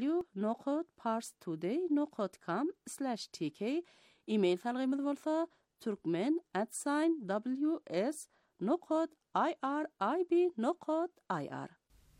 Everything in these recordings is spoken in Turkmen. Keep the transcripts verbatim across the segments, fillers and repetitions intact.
w nokta parstoday nokta com slash t k إيميل ثالغيمز bolsa turkmen at sign ws nokta irib nokta ir.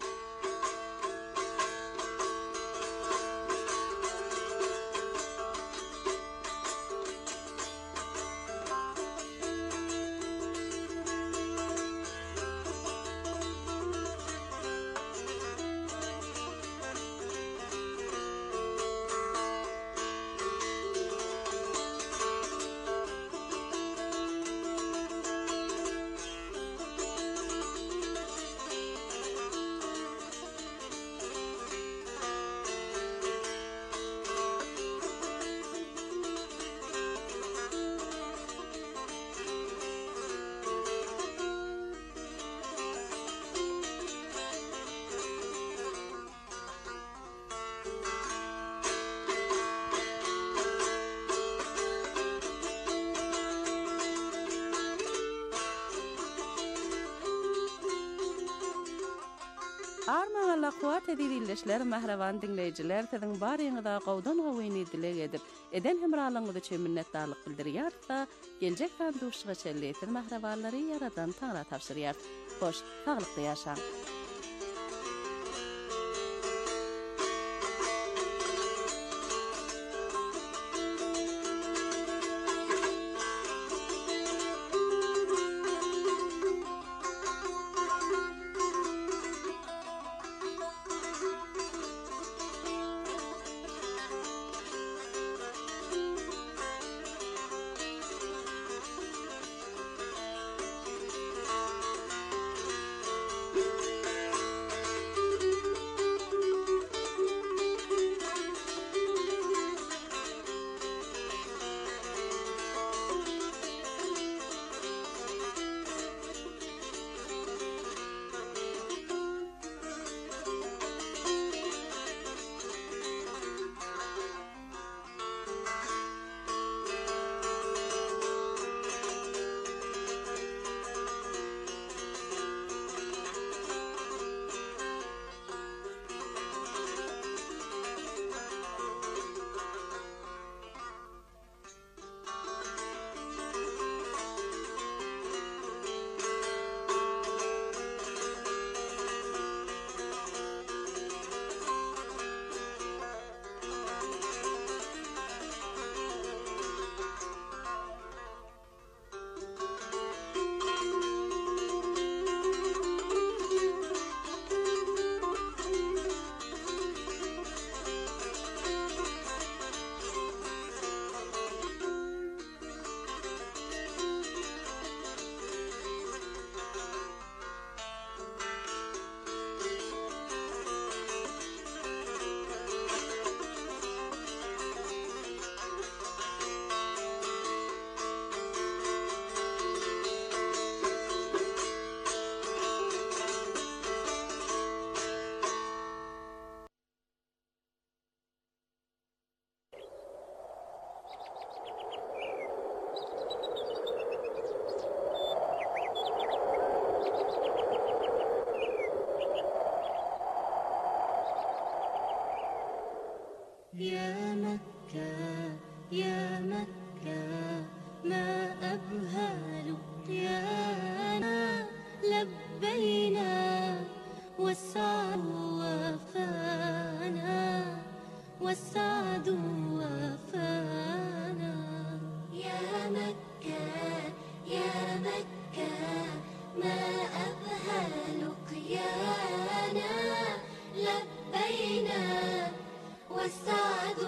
Armağanla kuat edilişler mahravan dinleyiciler sizin barýyňyza gowdan gowyny dilek edip eden hemralığınızı üçin minnetdarlyk bildirýär da geljek sanduşyga çelleýän mahrawanlary yaradan taňra tapşyrýar. Hoş, taglykly ýaşaň. يا مكة يا مكة ما أبهى لقيانا لبينا والسعد وفانا والسعد وفانا يا مكة يا مكة ما أبهى لقيانا لبينا والسعد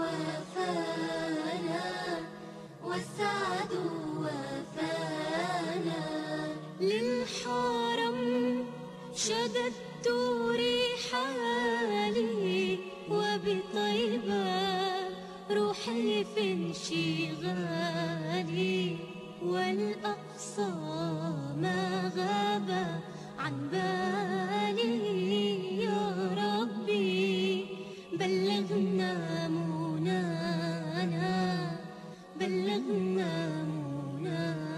وفانا والسعد وفانا للحرم شددت رحالي وبطيبة روحي في انشغالي والأقصى ما غاب عن بالي يا ربي بلغنا منانا بلغنا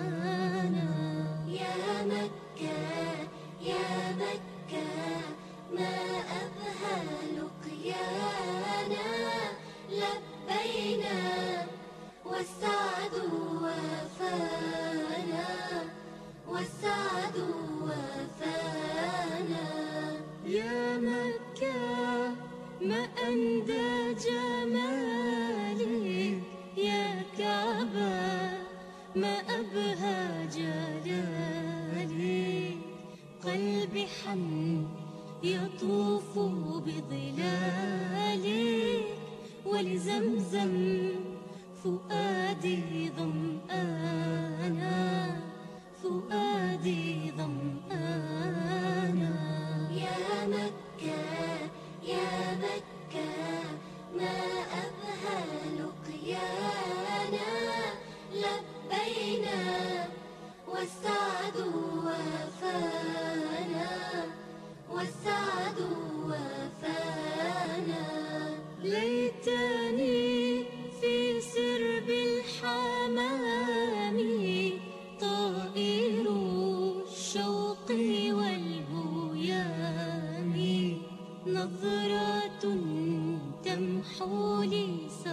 منانا يا مكة يا مكة ما أندى جمالك يا كعبة، ما أبهى جلالك. قلبي حن يطوف بظلالك، ولزمزم فؤادي ظمآنا، فؤادي ظمآنا. يا مكة يا مكة ما أبهى لقيانا، لبينا والسعد وفانا، والسعد وفانا. ليتني في سرب الحمام طائر الشوق والبيام، نظرة تمحو لي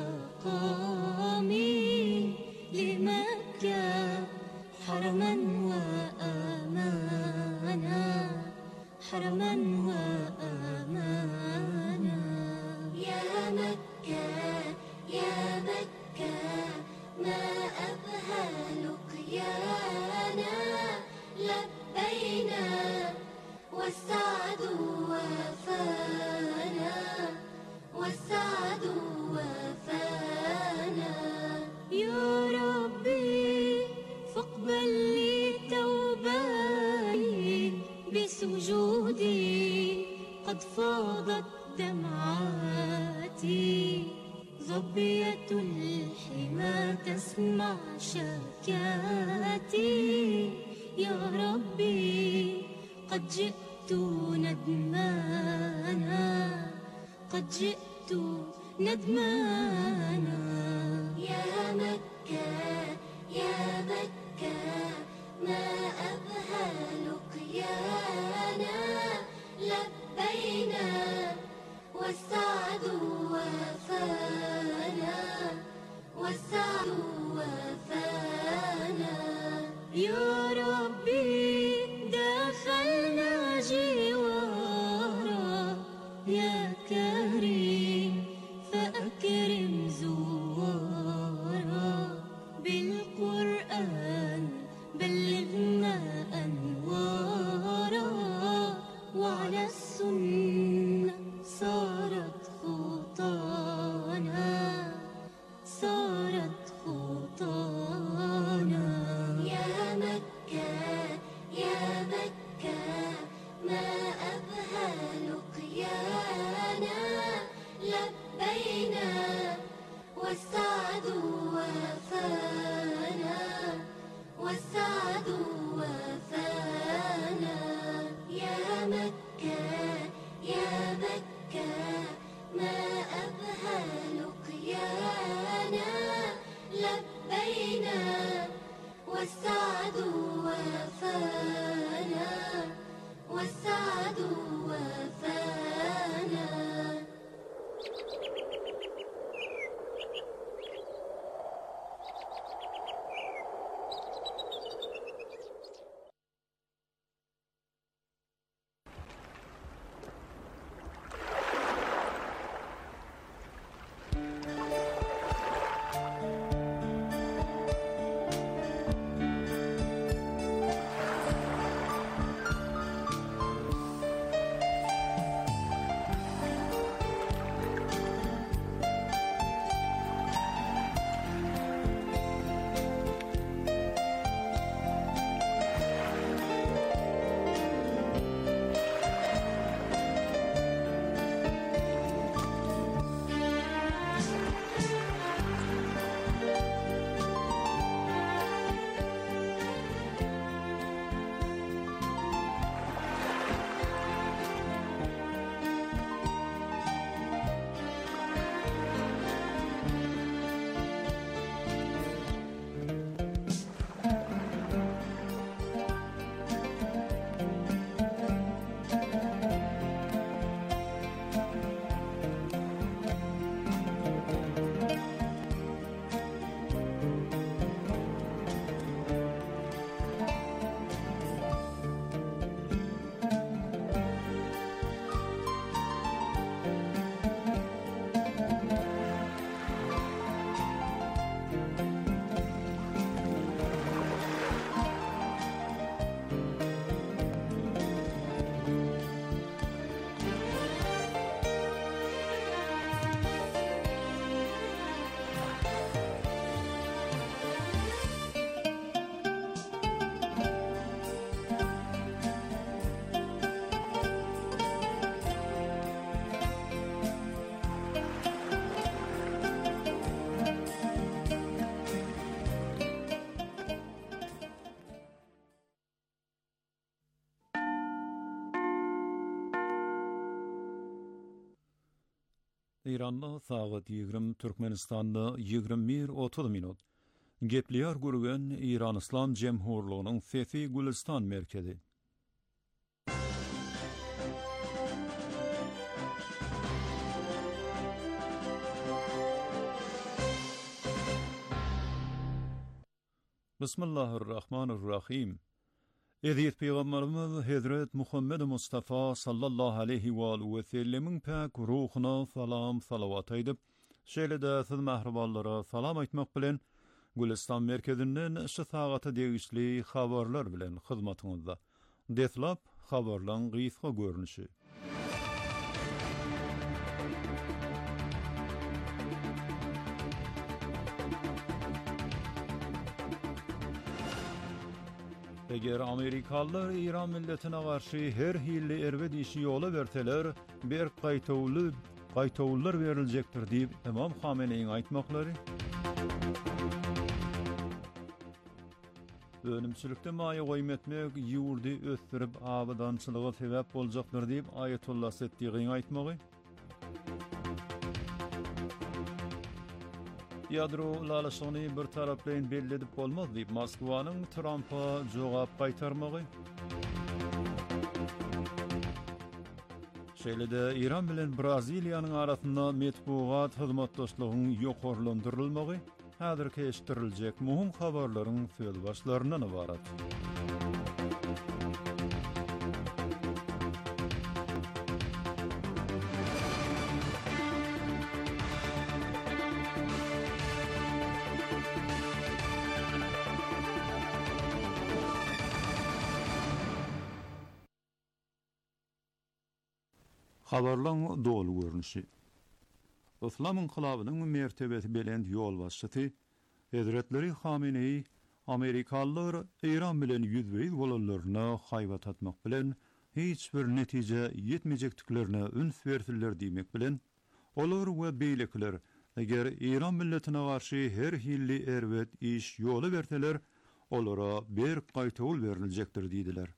سقامي، لمكة حرما وأمانا، حرما وأمانا. يا مكة يا مكة ما أبهى لقيانا، لبينا والسعد وفانا، والسعد وفانا. يا ربي فاقبل لي توبتي، بسجودي قد فاضت دمعاتي. ظبية الحمى تسمع شكاتي، يا ربي قد جئت ندمانا، قد جئت ندمانا. يا مكة يا مكة ما أبهى لقيانا، لبينا والسعد وفانا، والسعد وفانا. يا ربي دخلنا جوارا، يا كريم فأكرم زوارا. بالقرآن بلغنا أنوارا، وعلى السنة صارت خطانا، صارت خطانا. İran'da saat yigrim, Türkmenistan'da yigrim bir otuz minut. Gepliyar gürgen İran İslam Cemhurluğu'nun Fethi Gülistan merkezi. Bismillahirrahmanirrahim. Eziyet Peygamberimiz Hazret Muhammed Mustafa sallallahu aleyhi ve aleyhi ve sellemin pak ruhuna salam salavat edip, şeýle-de siz mehribanlara salam aytmak bilen Gülistan merkezinden şu saata degişli habarlar bilen hyzmatyňyzda. Deslap habarlaryň gysga görnüşi. Eger Amerikalılar İran milletine karşı her hilli erwed işi yola berseler, bir gaýtawly gaýtawlar beriljekdir diýip Imam Hameneýiň aýtmaklary. Önümçülükde maýa goýum etmek ýurdy ösdürip abadançylyga sebäp boljakdyr diýip Ayetullah Setdigiň aýtmagy. Yadro lalasyny bir taraplaýyn belli edip bolmaz diýip Moskwanyň Trump'a jogap gaýtarmagy. Şeýle-de İran bilen Braziliýanyň arasynda metbuat hyzmatdaşlygyň ýokarlandyrylmagy häzir keşdiriljek muhim habarlaryň söz başlaryndan ibarat. Habarlaryň dolu görnüşi. İslam inqilabynyň mertebesi bilen ýol başçysy Hazretleri Hameneý Amerikalılar İran bilen ýüzbeýiz bolanlaryna haýbat atmak bilen hiç bir netije ýetmejekdiklerine üns berdiler diýmek bilen olar we beýlekler eger İran milletine garşy her hilli erwet iş ýoly berseler olara bir gaýtawl beriljekdir diýdiler.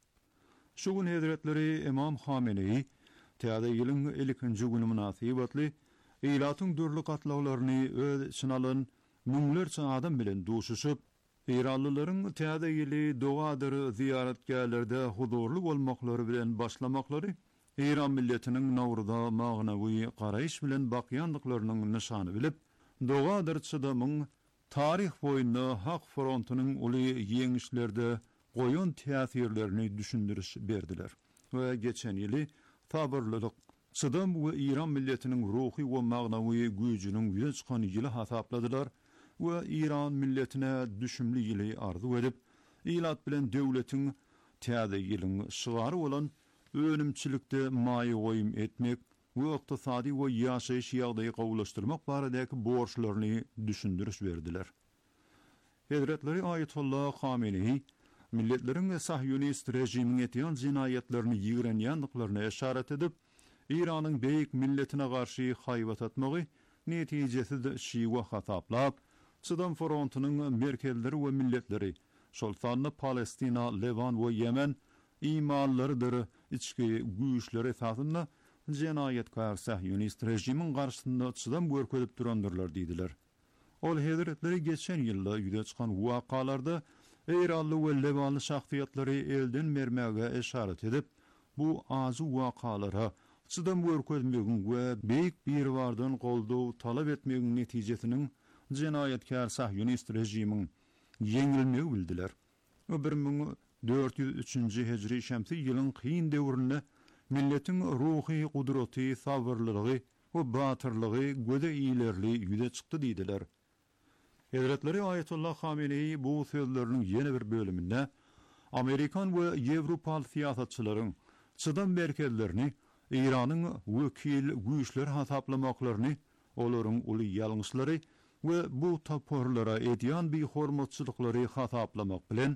Şu gün Hazretleri Imam Hameneý Täze ýylyň ilkinji güni munasybatly Ýylatyň dürli gatlawlaryny öz içine alan müňlerçe adam bilen duşuşyp, İranlylaryň täze ýyly dogadyr ziyaretgärlerde huzurly bolmaklary bilen başlamaklary İran milletiniň Nowruzda magnawy garaýş bilen bakýandyklarynyň nyşany bilip, dogadyr çydamyň taryh boýunda hak frontunyň uly ýeňişlerde goýun täsirlerini düşündiriş berdiler. We geçen ýyly sabırlılık, çydam we İran milletiniň ruhy we magnawy güýjüniň ýüze çykan ýyly hasapladylar we İran milletine düşümli ýyly arzu edip, ilat bilen döwletiň täze ýylyň şygary bolan önümçilikde maýa goýum etmek we ykdysady we ýaşaýyş ýagdaýy gowlaşdyrmak baradaky borçlaryny düşündiriş berdiler. Hazretleri Ayetullah Hameneý milletleriň we sahyonist rejimiň etýän jinayetlerini ýigrenýändiklaryna eşaret edip, İranyň beýik milletine garşy haýbat atmagy netijesinde şiwa hasaplap, çydam frontunyň merkezleri we milletleri, şol sanly Palestina, Levan we Yemen imanlarydyr içki güýçleri esasynda jinayetkar sahyonist rejimiň garşysynda çydam görkezip durandyrlar diýdiler. Ol Hazretleri geçen ýylda ýüze çykan wakalarda İranly we Levanly şahsiýatlary elden mermäge eşaret edip, bu azy wakalara çydam görkezmegin we beýik bir wardan goldaw talap etmegiň netijesiniň jinayetkar sahyonist rejimiň ýeňilmegi bildiler. bir ming dört yüz üçinji hejri şemsi ýylyň kyn döwründe milletiň ruhy gudraty, sabırlygy we batyrlygy göze iýlerli ýüze çykdy diýdiler. Hazretleri Ayetullah Hameneý bu sözleriniň ýene bir bölüminde Amerikan we Ýewropaly siýasatçylaryň çydam merkezlerini İranyň wekil güýçler hasaplamaklaryny, olaryň uly ýalňyşlary we bu taporlara edýän bir hormatçylyklary hasaplamak bilen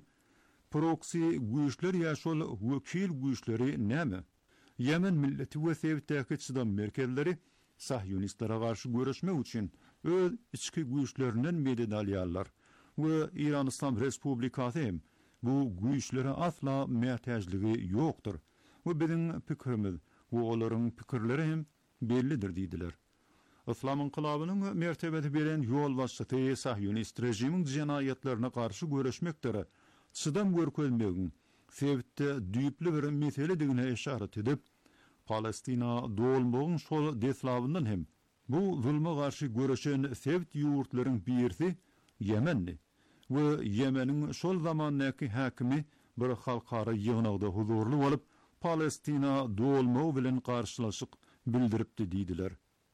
proxy güýçler ýaşol wekil güýçleri näme? Yemen milleti we Sewitdäki çydam merkezleri Sahyonistlara garşy görüşmek üçin öz içki güýçlerinden meded alýarlar we İran İslam Respublikasy hem bu güýçlere asla mätäjligi ýokdur. Bu biziň pikirimiz we olaryň pikirleri hem bellidir diýdiler. Islam inqilabynyň mertebeti beren ýol başçy Sahyonist rejimiň jinayetlerine garşy göreşmekleri çydam görkezmegiň sebitde düýpli bir meseledigine işaret edip, Palestina dolmagyň şol deslabyndan hem bu zulma garşy göreşen sebit ýurtlaryň birisi Yemenni we Yemeniň şol zamanyky hakimi bir halkara ýygnagda huzurly bolup Palestina dolmagy bilen garşylaşyk bildiripdi diýdiler.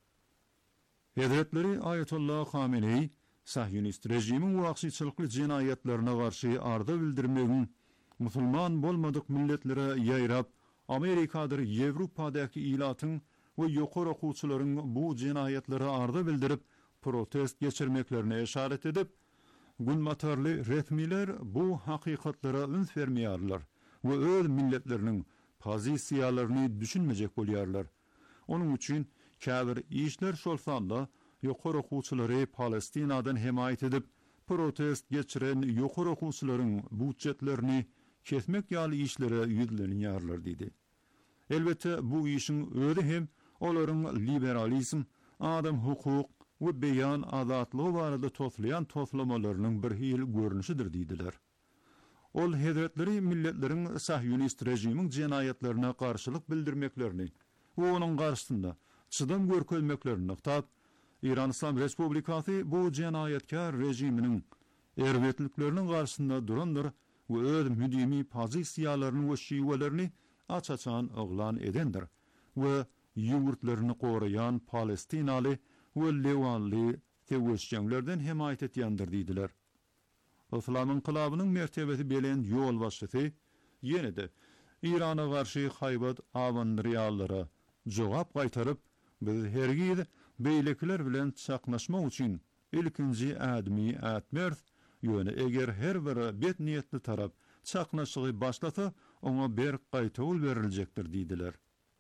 Hedretleri Ayetullah Hamenei Sahyonist rejimiň wagtçylykly jinayetlerine garşy arda bildirmegiň musulman bolmadyk milletlere ýaýrap Amerikadyr Ýewropadaky ilatyň we ýokary okuwçylaryň bu jinayetlere arda bildirip protest geçirmeklerine işaret edip, gülmatarly resmiler bu hakykatlara üns bermeýärler we öz milletleriniň pozisiýalaryny düşünmejek bolýarlar. Onuň üçin käbir işler şolsanda ýokary okuwçylary Palestinadan hemayet edip protest geçiren ýokary okuwçylaryň budjetlerini kesmek ýaly işlere ýüzlenýärler diýdi. Elbette bu işin özi hem olaryň liberalizm, adam hukuk we beýan azatlygy barada toslayan toslamalarynyň bir hil görnüşidir diýdiler. Ol hedretleri milletleriň Sahyonist rejimiň jinayetlerine garşylyk bildirmeklerini we onuň garşysynda çydam görkezmeklerini tap, İran İslam Respublikasy bu jinayetkar rejiminiň erwetlikleriniň garşysynda durandyr we öz müdimi pozisiýalaryny we şiwelerini açaçan oglan edendir we ýurtlaryny gorayan Palestinaly we Lewanly tewesçilerden hemayet etýändir diýdiler. Islam inqilabynyň mertebeti bilen ýol başçysy ýene-de Irana garşy haýbat awandyrýarlara jogap gaýtaryp, biz hergiz beýlekler bilen çaknaşmak üçin ilkinji admy atmers, ýöne eger her bir bet niýetli tarap çaknaşygy başlasa, ona bir gaýtawl beriljekdir diýdiler.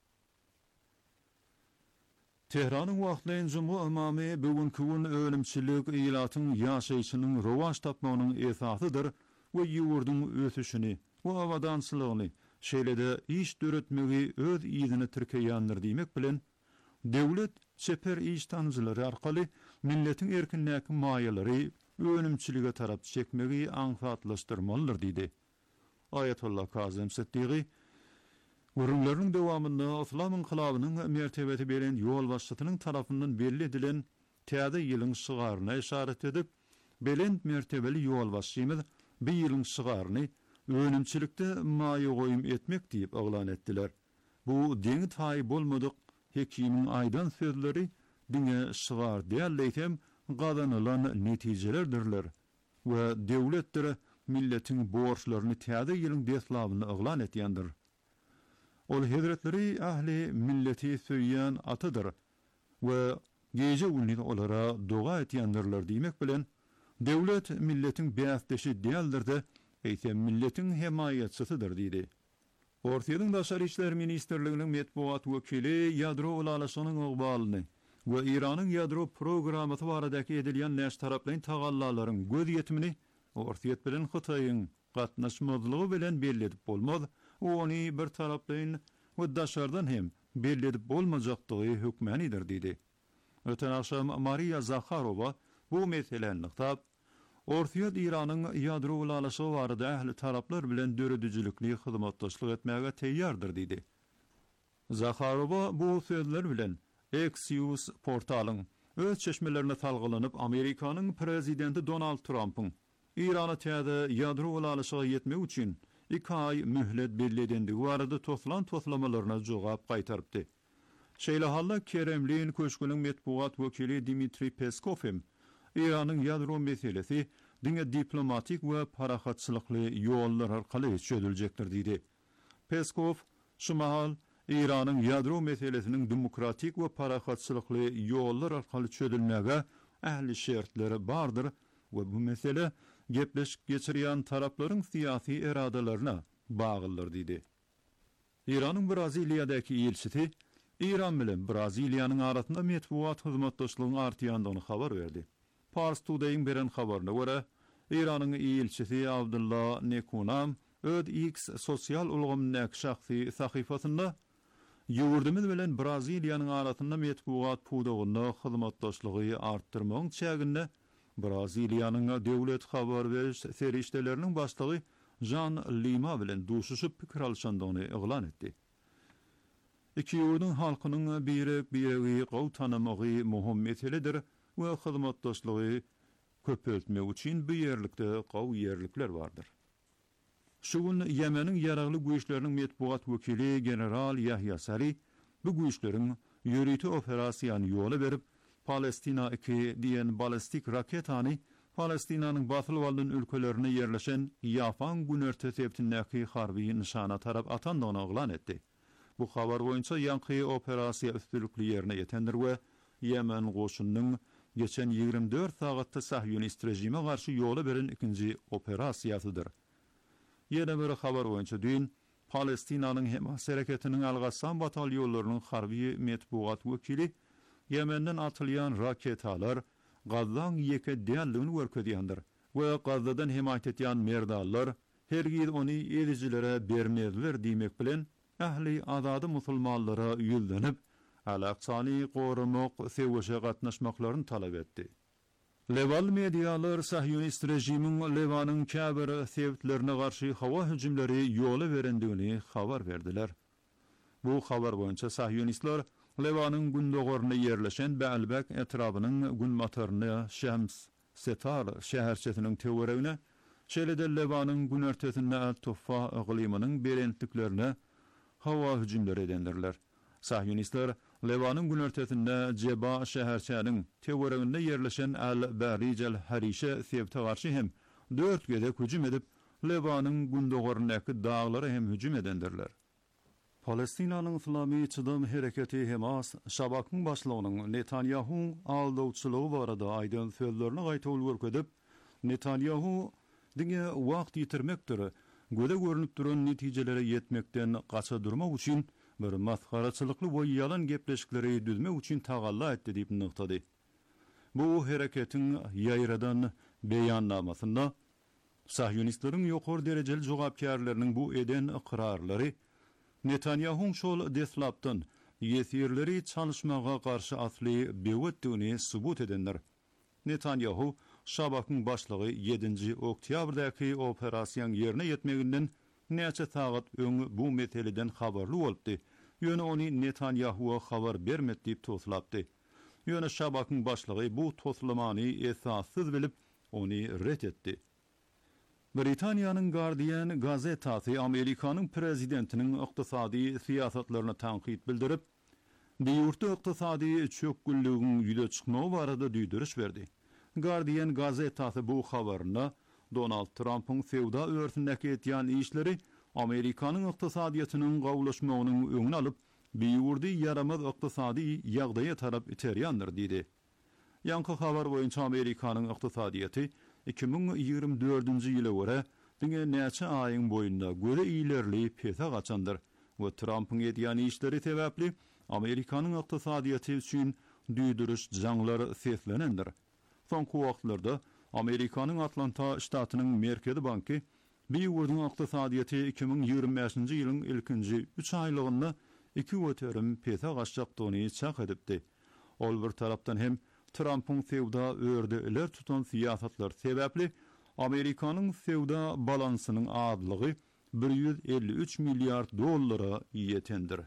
Tehranyň wagtlaýyn jumy imamy bugünkü gün ölümçilik ilatyň ýaşaýyşynyň rowaş tapmagynyň esasydyr we ýurduň ösüşini we awadançylygyny şeýlede iş döretmegi öz ýygyny tirkeýändir diýmek bilen döwlet çeper iş tanjylary arkaly milletiň erkinläki maýalary ölümçilige tarap çekmegi aňsatlaşdyrmalydyr diýdi. Ayetullah Kazım Siddiqi Urunlaryň dowamında Islam inqilabynyň mertebeti beren ýol başçysynyň tarapyndan belli edilen täze ýylyň şygaryna işaret edip, belend mertebeli ýol başçymyz bu ýylyň şygaryny önümçilikde maýa goýum etmek diýip oglan etdiler. Bu deňi taý bolmadyk hekimiň aýdan sözleri diňe şygar diýerleýsem gazanylan netijelerdirler we döwletdir milletiň borçlaryny täze ýylyň deslabyny oglan etýändir. Ol hedretleri ahli milleti söýýän atydyr we geje unnit olara doga etýändirler diýmek bilen döwlet milletiň bäsdeşi diýeldirde, eýsem milletiň hemaýatçysydyr diýdi. Ortaýadyň Daşary işler ministrliginiň medpuat wekili ýadro ulalasynyň ogbalyny we Iranyň ýadro programmaty baradaky edilýän näş taraplaryň tagallalaryň göz ýetimini ortaýat bilen Hytaýyň gatnaşmazlygy bilen belli edip bolmaz. Ony bir tarapdan we daşardan hem belli edip bolmajakdygy hökmänidir diýdi. Öten akşam Maria Zakharova bu meseleni nykap, ortaýat Iranyň ýadro ulalasy barada ähli taraplar bilen döredüjilikli hyzmatdaşlyk etmäge teýýardyr diýdi. Zakharova bu sözler bilen Axios portalyň öz çeşmelerini talgylanyp Amerikanyň prezidenti Donald Trump'yň Irana täze ýadro ulalysyga ýetmek üçin iki ay mühlet belledendigi barada toslan toslamalaryna jogap gaýtarypdy. Şeýle halda Kremlin köşküniň medpuat wekili Dmitri Peskov hem Iranyň ýadro meselesi diňe diplomatik we parahatçylykly ýollar arkaly çözüljekdir diýdi. Peskov şu mahal Iranyň ýadro meselesiniň demokratik we parahatçylykly ýollar arkaly çözülmäge ähli şertleri bardyr we bu mesele gepleşik geçirýän taraplaryň syýasy eradalaryna baglydyr diýdi. Iranyň Braziliýadaky elçisi İran bilen Braziliýanyň arasynda medpuat hyzmatdaşlygyň artýandygyny habar berdi. Pars Today'ın beren habaryna görä, Iranyň elçisi Abdullah Nekunam öz X sosial ulgamynyň şahsy sahyfasynda Ýurdumyz bilen Braziliýanyň arasynda metbuat pudagyna hyzmatdaşlygy artdyrmagyň çäginde Braziliýanyň döwlet habar beriş serişdeleriniň başlygy Jean Lima bilen duşuşyp pikir alşandygyny eglan etdi. Iki ýurdun halkynyň birek-biregi gow tanamagy muhim meseledir we hyzmatdaşlygy köpeltmek üçin bu ýerlikde gow ýerlikler bardyr. Şugun Yemeniň ýaragly güýçleriniň metbuat wekili general Yahya Sari bu güýçleriň ýörüti operasiýany ýola berip Palestina iki diýen ballistik raketany Palestinanyň batyl waldyň ülkelerine ýerleşen Yafan günörte septindäki harby nişana tarap atandygyny eglan etdi. Bu habar boýunça ýanky operasiýa üstünlükli ýerine ýetendir we Yemen goşunynyň geçen ýigrimde dört sagatda Sahyonist rejime garşy ýola beren ikinji operasiýasydyr. Ýene bir habar boýunça dün Palestinanyň Hamas hereketiniň Al-Gassam batalýonlarynyň harby metbuat wekili Yemenden atylýan raketalar Gazzaň ýeke däldигini görkezýändir we Gazzadan himayet etýän merdallar her ýyl ony edijilere bermezler diýmek bilen ähli azady musulmanlara ýüldenip Al-Aqsany gorumak sewişe gatnaşmaklaryny talap etdi. Leval medialar Sahyonist rejimiň Levanyň käbir sewtlerine garşy hawa hüjümleri ýola berendigini habar berdiler. Bu habar boýunça Sahyonistler Levanyň gündogaryna ýerleşen Ba'albek etrabynyň gün motoryny Şems Setar şäherçesiniň töweregine, şeýle-de Levanyň gün örtesinde Tuffa iqliminiň berentliklerine hawa hüjümleri edendirler. Sahyonistler Levanyň gün örtesinde Jeba şäherçäniň töwereginde ýerleşen Al-Barij al-Harishe sebte garşy hem dört gede hüjüm edip Levanyň gündogaryndäki daglary hem hüjüm edendirler. Palestinanyň Islamy çydam hereketi Hamas şabakyň başlygynyň Netanyahu aldawçylygy barada aýdan sözlerini gaýtalyp görkezip Netanyahu diňe wagt ýitirmekdir, göde görünüp duran netijelere ýetmekden gaça durmak üçin bir maskaraçylykly we ýalan gepleşikleri düzmek üçin tagalla etdi diýip nykdy. Bu hereketiň ýaýradan beýannamasynda Sahyonistlaryň ýokary derejeli jogapkärläriniň bu eden iqrarlary Netanyahu'nun şol deslapdan yesirleri çalışmaga karşı asli bewetdigini subut edenler. Netanyahu şabakyň başlygy ýedinji oktýabrdäki operasiýanyň ýerine ýetmeginden näçe sagat öň bu meseleden habarly bolupdy. Ýöne ony Netanyahu'a habar bermedi diýip toslapdy. Ýöne şabakyň başlygy bu toslamany esassyz bilip ony ret etdi. Britaniýanyň Guardian gazetasy Amerikanyň prezidentiniň ykdysady siýasatlaryna tanqid bildirip, diýurtda ykdysady çökgünlügiň ýüze çykmagy barada düýdüriş berdi. Guardian gazetasy bu habaryna Donald Trump'ın sewda öwründäki etýän işleri Amerikanyň ykdysadyýatynyň gawlaşmagynyň öňüne alyp, biýurdy yaramaz ykdysady ýagdaýa tarap iterýändir diýdi. Ýanky habar boýunça Amerikanyň ykdysadyýaty iki bin ýygrimi dördünji ýyla görä diňe näçe aýyň boýunda göre ilerleyip pesa gaçandyr we Trump'ın edýän işleri sebäpli Amerikanyň ykdysadyýaty üçin düýdüriş jaňlary seslenendir. Soňky wagtlarda Amerikanyň Atlanta ştatynyň Merkezi banky biýurdyň ykdysadyýaty iki bin ýygrimi beşinji ýylyň ilkinji üç aýlygynda iki göterim pesa gaçjakdygyny çak edipdi. Ol bir tarapdan hem Trump'ın sewda öwrdeler tutan siýasatlar sebäpli Amerikanyň sewda balansynyň azlygy bir ýüz elli üç milliard dollara ýetendir.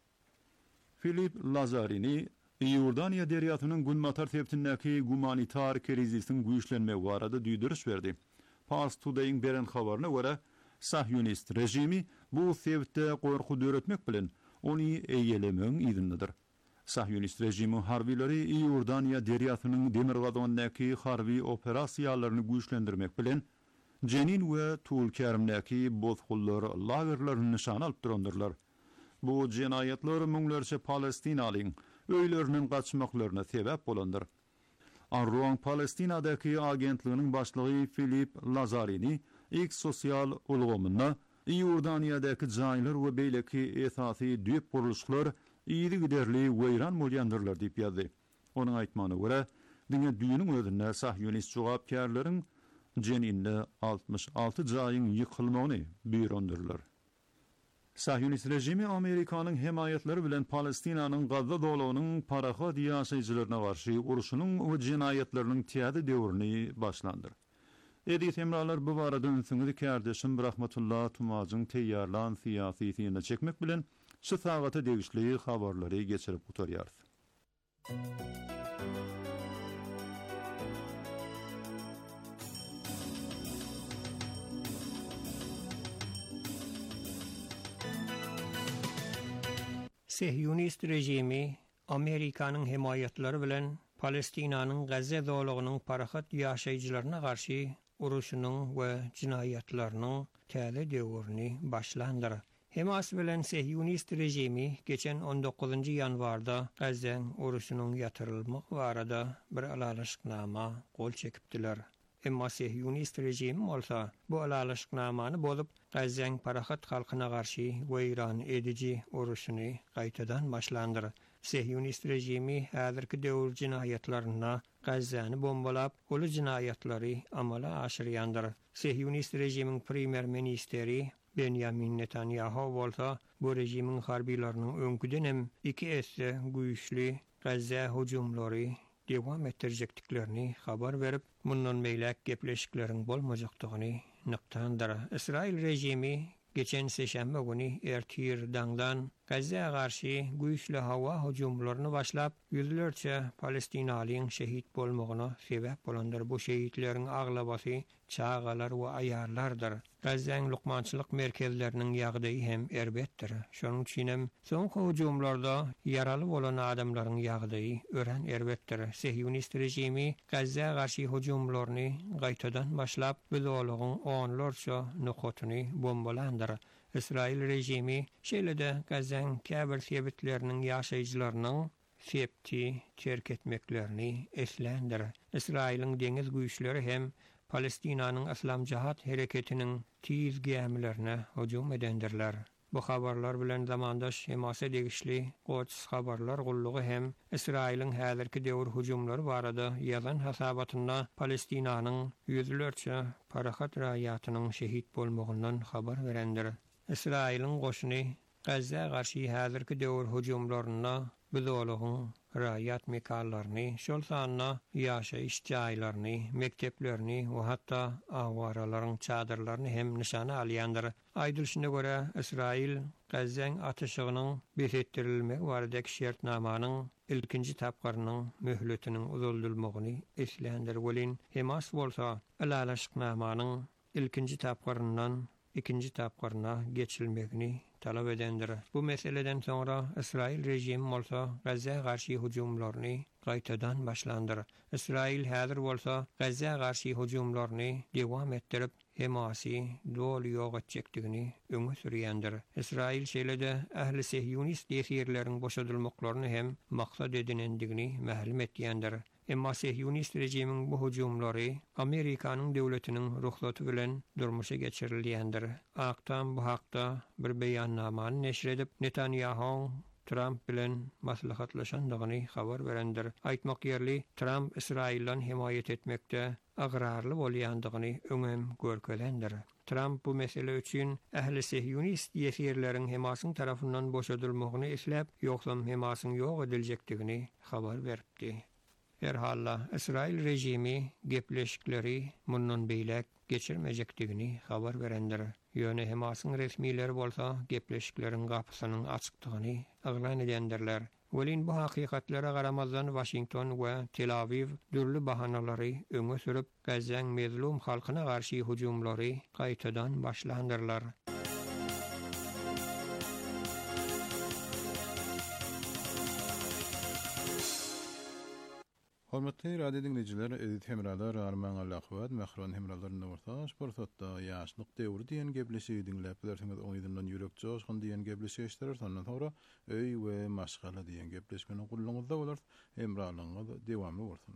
Philip Lazzarini Ýordaniýa derýatynyň Günmatar septindäki gumanitar krizisiň güýçlenmegi barada düýdüriş berdi. Pars Today'ın beren habaryna görä, Sahyonist rejimi bu sebäpde gorku döretmek bilen ony eýelemeň ýerinidir. Sahyonist rejimi harbileri Ýordaniýa derýatynyň demir gazondaky harby operasiýalaryny güýçlendirmek bilen Jenin we Tulkermdäki bozgullar lagerlerini nişan alyp durandyrlar. Bu jenaýatlar müňlerçe Palestinalyň öýleriniň gaçmaklaryna sebäp bolandyr. Arruan Palestinadaky agentliginiň başlygy Philip Lazzarini ilk sosial ulgamyna Ýordaniýadaky jaýlar we beýleki esasy düýp buruluşlar ýygy giderli weýran bolýandyrlar diýip ýazdy. Onuň aýtmagyna görä, diňe düýüniň özünde Sahyonist jogapkärleriň Jeninde altmış altı jaýyň ýykylmagyny beýrandyrlar. Sahyonist rejimi Amerikanyň himayetleri bilen Palestinanyň Gazza dolagynyň parahat ýaşaýjylaryna garşy uruşunyň we jinayetleriniň täze döwrüni başlandyr. Edit emralar bu barada ünsüňizi kärdeşim Rahmatullah Tumazyn teýýarlan syýasy ýene çekmek bilen şu sagata degişli habarlary geçirip oturýar. Sahyonist rejimi Amerikanyň himayetleri bilen Palestinanyň Gazza dolagynyň parahat ýaşaýjylaryna garşy uruşunyň we jinayetleriniň täze döwrüni başlandyr. Hamas bilen Sahyonist rejimi geçen on dokuzunçy ýanwarda Gazza uruşunyň ýatyrylmagy barada bir alalyşnama gol çekipdiler. Emma Sahyonist rejimi bolsa bu alalyşnamany bozup Gazzaň parahat halkyna garşy weýran edici uruşuny gaýtadan başlandyr. Sahyonist rejimi häzirki döwür jinayetlerine Gazzany bombalap, ulu jinayetlary amala aşyrýandyr. Sahyonist rejimiň premier ministeri Benjamin Netanyahu bolsa bu rejimiň harbiýlarynyň öňküdenem iki esse güýçli Gazza hujumlary dewam etdirjekdiklerini habar berip, mundan meýlek gepleşikleriň bolmajakdygyny nyktandyr. İsrail rejimi geçen seşembe güni ertir dangdan Gazza garşy güýçli hawa hujumlaryny başlap, yüzlerçe Palestinalyň şehit bolmagyna sebäp bolandyr. Bu şehitleriň aglabasy çağalar we aýarlardyr. Gazzaň lukmançylyk merkezleriniň ýagdaýy hem erbetdir. Şonuň üçin hem soňky hujumlarda ýaraly bolan adamlaryň ýagdaýy ören erbetdir. Sahyonist rejimi Gazza garşy hujumlaryny gaýtadan başlap, bu dolagyň onlarça nokotuny bombalandyr. İsrail rejimi şeýle-de Gazzaň käbir sebitleriniň ýaşaýjylarynyň septi terk etmeklerini eslendir. İsrailiň deňiz güýçleri hem Palestinanyň Islam Jihad hereketiniň tiz gemilerine hujum edendirler. Bu habarlar bilen zamandaş Hamas'a degişli goçsuz habarlar gullugy hem İsrailiň häzirki döwür hujumlary barada ýazan hasabatynda Palestinanyň yüzlerçe parahat raýatynyň şehit bolmagyndan habar berendir. İsrailiň goşuny Gazza garşy häzirki döwür hujumlaryna bu dolagyň raýat mekallaryny, şol sanyna ýaşaýyş jaýlaryny, mekteplerini we hatda awaralaryn çadırlaryny hem nişana alýandyr. Aýdylşyna görä İsrail Gazzaň atyşygynyň besetdirilmegi baradaky şertnamanyň ilkinji tapgarynyň möhletiniň uzuldylmagyny eslendir. Welin Hamas bolsa alalyşnamanyň ilkinji tapgaryndan ikinji tapgaryna geçilmegini talap edendir. Bu meseleden sonra İsrail rejimi bolsa Gazza garşy hujumlaryny gaýtadan başlandyr. İsrail häzir bolsa Gazza garşy hujumlaryny dewam etdirip Hamasy dol ýok etjekdigini öňe sürýändir. İsrail şeýle-de ähli Sahyonist ýerleriň boşadylmaklaryny hem maksat edinendigini mählum etýändir. Emma Sahyonist rejimiň bu hujumlary Amerikanyň döwletiniň ruhsaty bilen durmuşa geçirilýändir. Aktam bu hakda bir beýannamany neşr edip Netanyahu Trump bilen maslahatlaşandygyny habar berendir. Aýtmak ýerli, Trump İsrailden himayet etmekde agrarly bolýandygyny öňem görkelendir. Trump bu mesele üçin ähli Sahyonist ýerleriň Hamasyň tarapyndan boşadylmagyny esläp, ýoksam Hamasyň ýok ediljekdigini habar beripdi. Her halla İsrail rejimi gepleşikleri mundan beýlek geçirmejekdigini habar berendir. Ýöne Hamasyň resmiýleri bolsa gepleşikleriň gapysynyň açykdygyny aglan edendirler. Welin bu hakykatlere garamazdan Washington we Tel Aviv dürli bahanalary öňe sürüp Gazzaň mezlum halkyna garşy hujumlary gaýtadan başlandyrlar. Hormatly radio dinleyijiler, edit hemralar arman alaqwat, mähron hemralaryny ortaş borsatda ýaşlyk döwri diýen gepleşigi dinläp bilersiňiz, oňydan ýürek joşgun diýen gepleşigler, sondan sonra öý we maşgala diýen gepleşmeni gullanyňyzda bolar. Hemralaryňyz dewamly bolsun.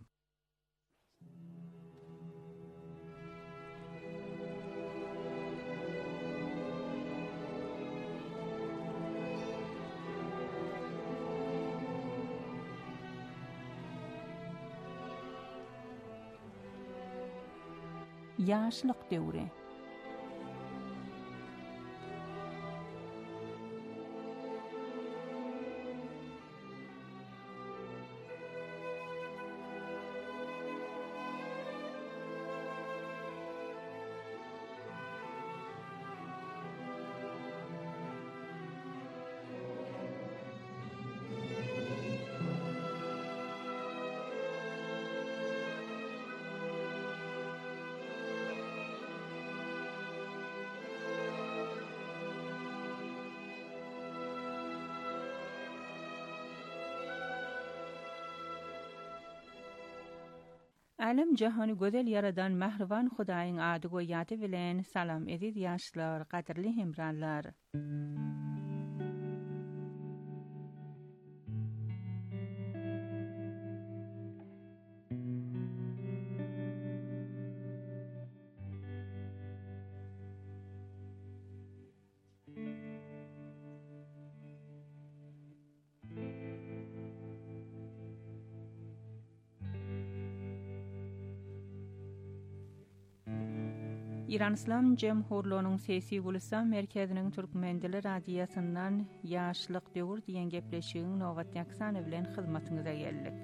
Ýaşlyk döwri. Alem jahany gözel yaradan mahrivan Hudaýyň ady goýaty bilen salam edip ýaşlar, gaderli hemrallar. İran İslam Cemhurluğunyň Sesi Gulistan merkeziniň Türkmendili radiýasyndan ýaşlyk döwür diýen gepleşigiň Nowat Ýaksany bilen hyzmatyňyza geldik.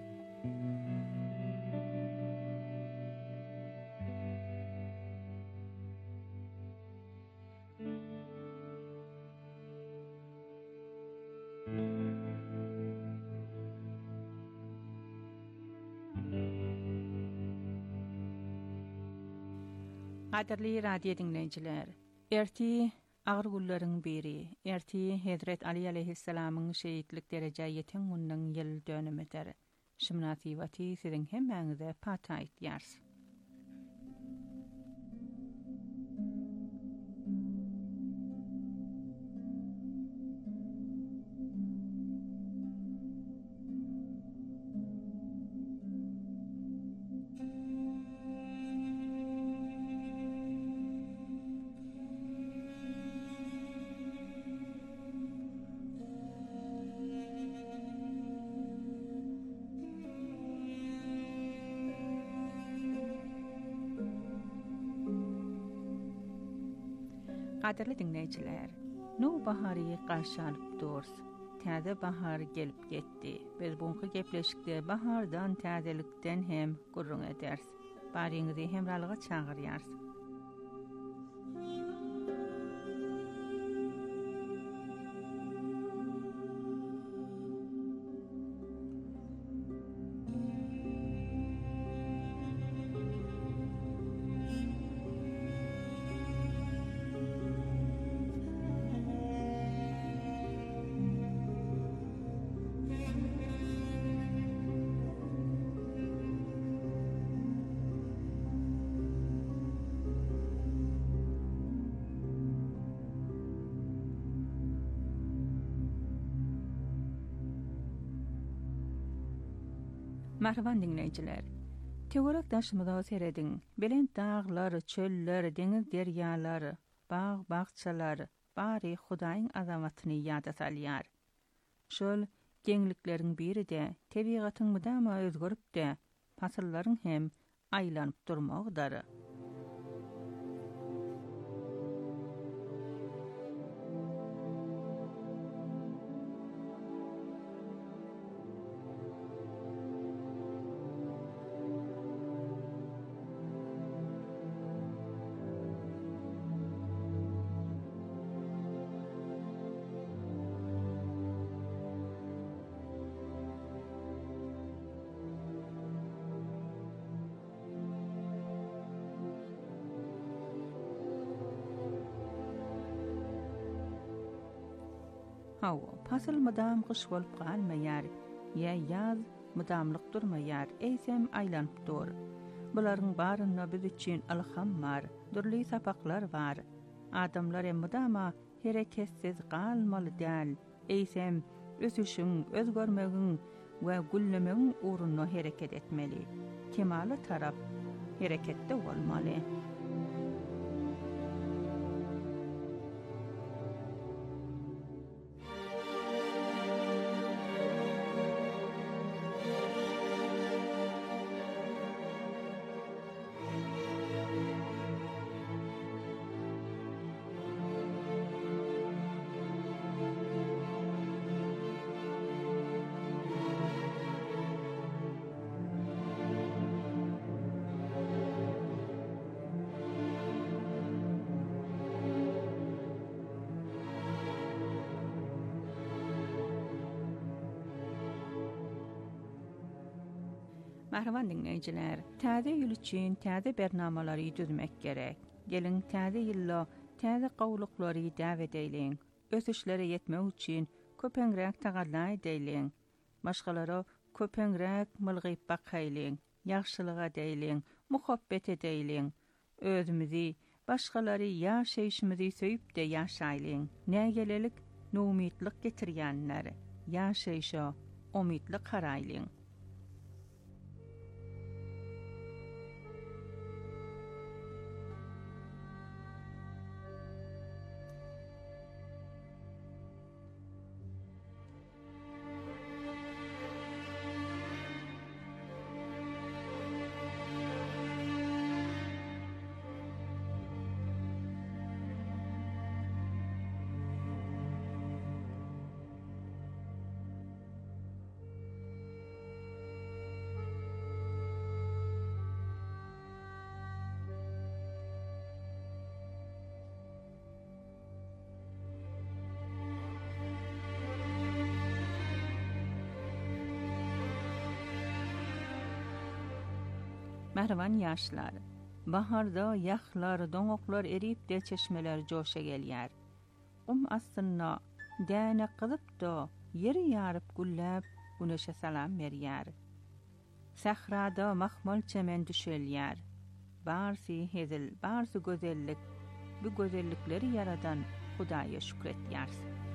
Gaderli radio dinleyijiler, erti agyr gullaryň biri, erti Hazrat Ali aleyhissalamyň şeýitlik derejä ýeten günnüň ýyl dönümidir. Şymnatywaty siziň hemmäňize pata aýtýar. Gaderli dinleyijiler, nu bahary garşy alyp durs. Täze bahar gelip getdi. Biz buňky gepleşikde bahardan, täzelikden hem gurrun eders. Baryňyzy hemralyga çagyrýar. Marhaban dinleyijiler. Teorik daşymyza seredin. Belen dağlar, çöller, deňiz derýalar, baň, bagçalar, bary Hudaýyň azamatyny ýada salýar. Şol geňlikleriň biri de tebigatyň mydama özgörüp de, pasyllaryň hem aýlanyp durmagdyr. Hawa, pasıl mydam gyş bolup galmaýar, ýa ýaz mydamlyk durmaýar, eýsem aýlanyp dur. Bularyň baryna biz üçin alham bar, durly sapaklar bar. Adamlar hem mydama hereketsiz galmaly däl, eýsem ösüşüň, özgörmegiň we güllemegiň uruny hereket etmeli. Kemaly tarap hereketde bolmaly. Mahravan dinleyijiler, täze ýyl üçin täze bernamalary düzmek gerek. Gelin täze ýylda täze gowluklary däwet eýleň. Ösüşlere ýetmek üçin köpeňrek tagallar eýleň. Başgalara köpeňrek mylgyp bakaýleň. yaxşılığa deýleň, muhabbet edeýleň. Özümizi, başgalary ýaşaýşymyzy söýüp de ýaşaýlyň. Nägelelik numitlik getirýänler. Ýaşaýşa umytly garaýlyň. Mervan ýaşlar. Baharda ýahlar, doňoklar erip de çeşmeler joşa gelýär. Um astyna däne gyzyp da ýeri ýaryp gülläp güneşe salam berýär. Sahrada mahmal çemen düşelýär. Barsy hezil, barsy gözellik. Bu gözellikleri yaradan Hudaýa şükretýär.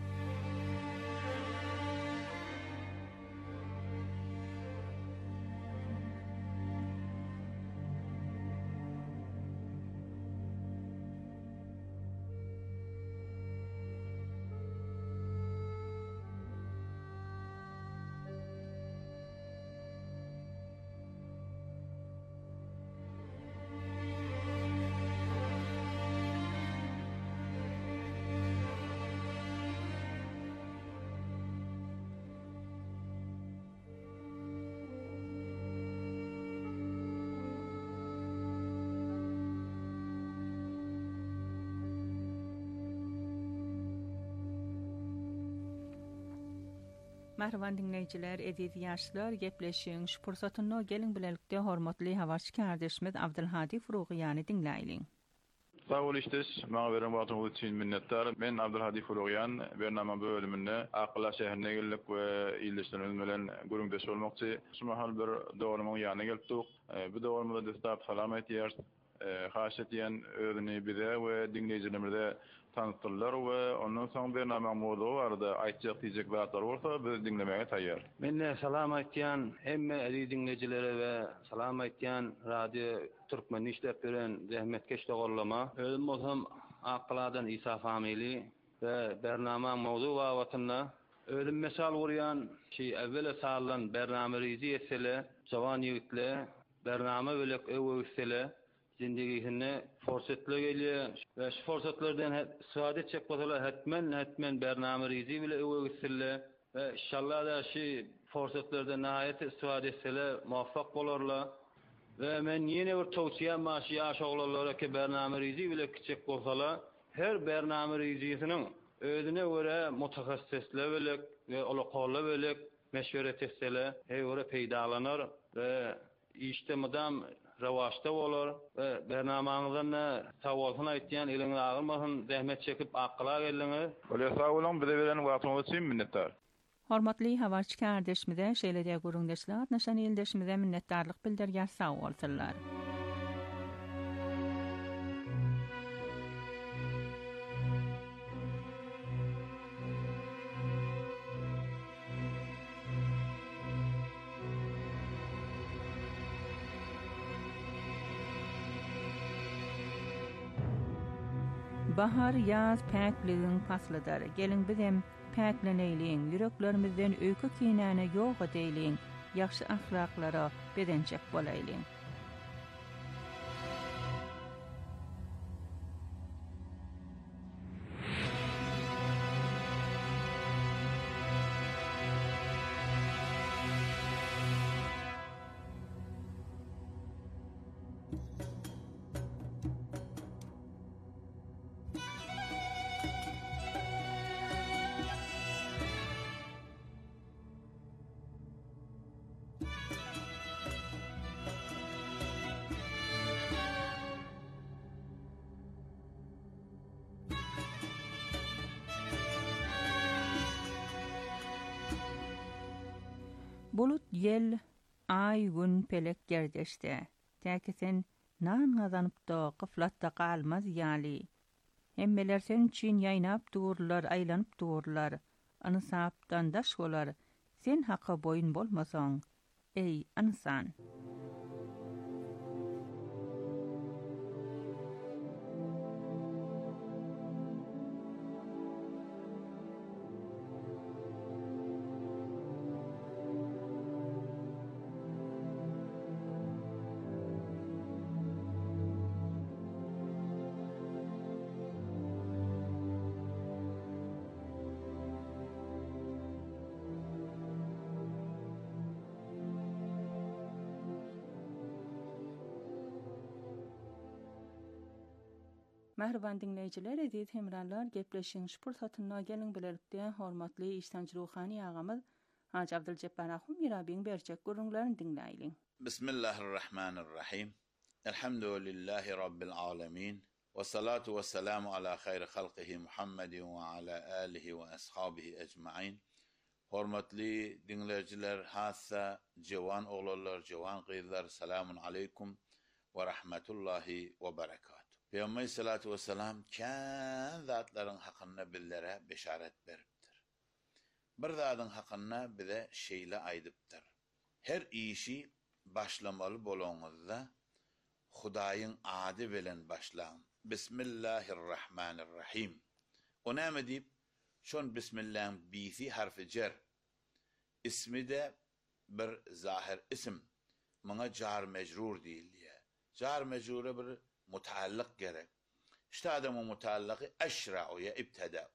Merhaba dinleyiciler, ediz yaşlar gepleşiň şu pursatyny gelin bilelikde hormatly habarçy kardeşimiz Abdulhadi Furugyany dinläýin. Sağ ol iştes, maňa beren wagtyňyz üçin minnetdar. Men Abdulhadi Furugyan, bernama bölüminde Aqla şäherine geldik we ýyldaşlarymyz bilen görüňdeş bolmakçy. Şu mahal bir dogramyň ýanyna geldik. Bu dogramda destab salam aýtýar. Haşet diýen özüni bize we dinleýijilerimize tanıtırlar ve ondan soň bir nama mowdu bardy. Aýtjak diýjek zatlar bolsa biz dinlemäge taýýar. Men salam aýtýan hemme aziz dinleýijilere we salam aýtýan radio Türkmen işlep beren zähmetkeş dogurlama. Özüm bolsam Aqladan İsa family we bernama mowdu wagtynda özüm mesal görýän ki evvela salan bernama rizi etsele, jawan ýigitler bernama bölek öwüsele zindigisini forsatla gelýär we şu forsatlardan istifade etjek bolsalar hetmen hetmen bernama rizi bile öwüselle we inşallah da şu forsatlardan nähayet istifade etseler muvaffak bolarlar. Ve men ýene bir towsiýem maşy ýaş oglanlara ki bernama rizi bile kiçik bolsalar her bernama rizisiniň özüne göre mutahassisler bilen we olaqarlar bilen meşweret etseler heýere peýdalanar we işte madam rewaçda bolar we bernamaňyzdan sawalsyny aýtýan eliňe agyrmasyn zähmet çekip akla geldiňiz. Öyle sağ olun, bize beren wagtyňyz üçin minnetdar. Hormatly habarçy kardeşimize şeýle görüňdeşler, näşan ýyldaşymyza minnetdarlyk bildirýär, sağ bolsunlar. Bahar, yaz, päkligiň paslydyr. Gelin bizem päkleneyliň, yüreklerimizden öýkü kinäne ýok edeýliň, ýaxşy ahlaklara bedençek bolaýlyň. Bulut, yel, ay gün pelek gerdeşte. Täkesen nan gazanyp da gyflatda galmaz ýaly. Hemmeler sen üçin ýaýnap dururlar, aýlanyp dururlar. Anysapdan daş bolar. Sen haqa boyun bolmasaň, ey insan. Merhaban dinleyijiler, edit hemranlar gepleşiň şpursatyna geliň bilerlikde hormatly iştanjy ruhani agamy Haji Abduljabbar Ahum Mirabiň berjek gurrunlaryny dinleýiň. Bismillahirrahmanirrahim. Elhamdülillahi rabbil alamin. Ve salatu ve selamu ala hayri halqihi Muhammedin ve ala alihi ve ashabihi ecmaîn. Hormatly dinleyijiler, hassa jewan oglanlar, jewan gyzlar, selamun aleykum ve rahmetullahi ve berekatuh. Peygamber sallallahu ve sellem kän zatlaryň hakyna bizlere beşaret beripdir. Bir zatyň hakyna bize şeýle aýdypdyr. Her işi başlamaly bolaňyzda Hudaýyň ady bilen başlaň. Bismillahirrahmanirrahim. O näme diýip, şon bismillah'ın bisi harfi cer. İsmi de bir zahir isim. Maňa jar mecrur diýilýär. Jar mecrura bir mutaallyk gerek. İşte adamın mutaallyky eşra'u ya ibteda.